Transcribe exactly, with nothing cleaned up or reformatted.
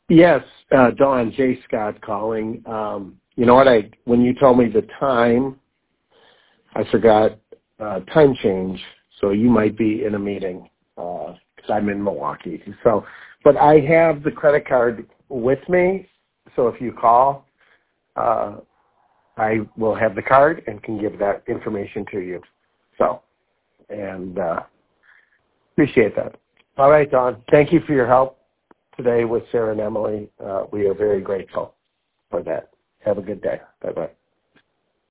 Yes, uh, Dawn, Jay Scott calling. Um, you know what? I when you told me the time, I forgot uh, time change. So you might be in a meeting because I'm in Milwaukee. So, but I have the credit card with me. So if you call, uh, I will have the card and can give that information to you. So, and uh, appreciate that. All right, Dawn. Thank you for your help today with Sarah and Emily. Uh, we are very grateful for that. Have a good day. Bye-bye.